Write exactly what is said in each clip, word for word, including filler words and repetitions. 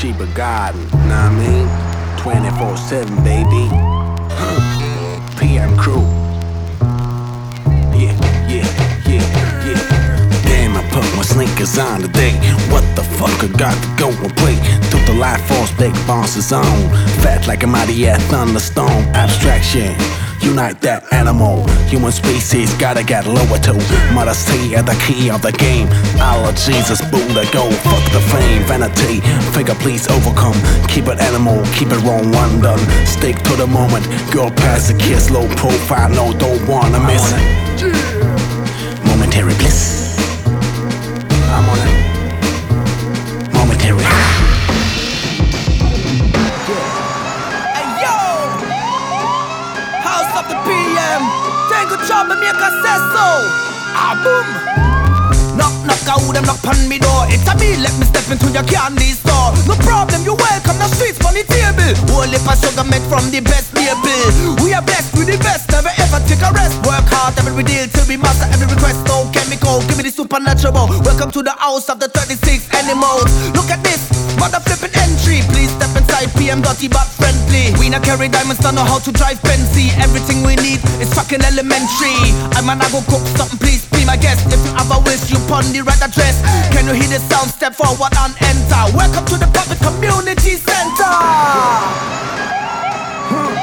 cheaper garden, know what I mean? twenty-four seven, baby. P M crew. Yeah, yeah, yeah, yeah. Damn, I put my sneakers on today. What the fuck, I got to go and play. Took the life force, big bosses on. Fat like a mighty ass thunderstorm. Abstraction, unite that animal. Human species gotta get lower to modesty at the key of the game. Our Jesus, Buddha, go fuck the fame. Vanity, figure please overcome. Keep it animal, keep it wrong, one done. Stick to the moment, go past the kiss. Low profile, no, don't wanna miss. Momentary bliss. I'm on it. Momentary. The P M, take a job and make a say so. Ah boom. Knock knock out them knock on me door. It's a me, let me step into your candy store. No problem, you welcome the streets on the table. Whole heap of sugar made from the best label. We are blessed with the best, never ever take a rest. Work hard every deal till we master every request. No chemical, give me the supernatural. Welcome to the house of the thirty-six animals. Look at this, mother flipping entry. Please step inside, P M dirty but friendly. We not carry diamonds, don't know how to drive fancy. Everything we need is fucking elementary. I'm an I go cook something, please be my guest. If you have a wish, you pon the right address. Can you hear the sound? Step forward and enter. Welcome to the public community center. Hmm.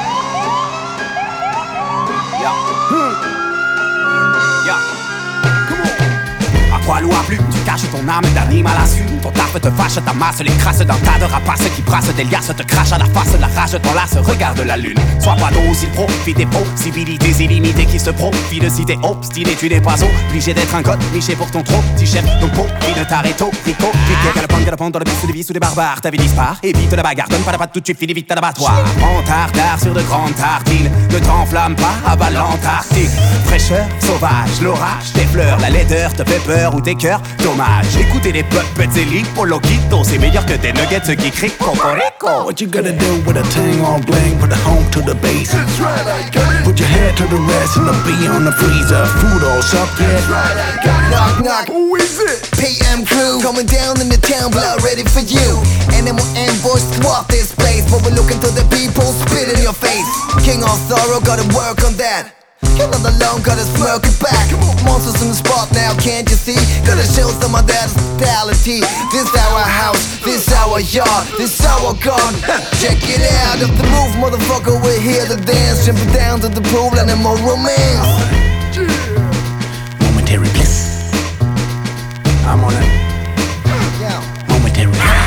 Yeah. Hmm. Yeah. Come on. À poil ou à plume, tu caches ton âme d'animal assume. Ton taf te fâche, ta masse les crasse d'un tas de rapaces qui brassent des liasses, te crachent à la face, la rage t'enlace, regarde la lune. Sois pas docile, profite des possibilités illimitées qui se profilent. Si t'es obstiné, tu n'es pas obligé d'être un code niché pour ton trop petit chef. Donc profite de ta rhétorico. Vite galopant, galopant dans le bus de vie sous les barbares. Ta vie disparaît, évite la bagarre, donne pas la patte tout de suite, finis vite à l'abattoir. En tartare sur de grandes tartines, ne t'enflamme pas, abat l'Antarctique. Fraîcheur, sauvage, l'orage, tes fleurs, la laideur te fait peur ou tes cœurs, dommage. Écoutez les puppets et les poloquitos, c'est meilleur que tes nuggets qui crient cocorico. What you gonna do with a ting on bling? Put the home to the base. That's right, I got it. Put your head to the rest and the bee on the freezer. Food all up, yeah. That's right, I got it. Knock, knock. Who is it? P M crew coming down in the town, blood ready for you. Animal ambush, squat this place, but we're looking to the people, spit in your face. King of sorrow, gotta work on that. You're not alone, gotta smirk it back. Monsters in the spot now, can't you see? Gotta show some of that hospitality. This our house, this our yard, this our gun. Check it out, if the move, motherfucker, we're here to dance. Jumping down to the pool and then more romance. Momentary bliss. I'm on it. Momentary.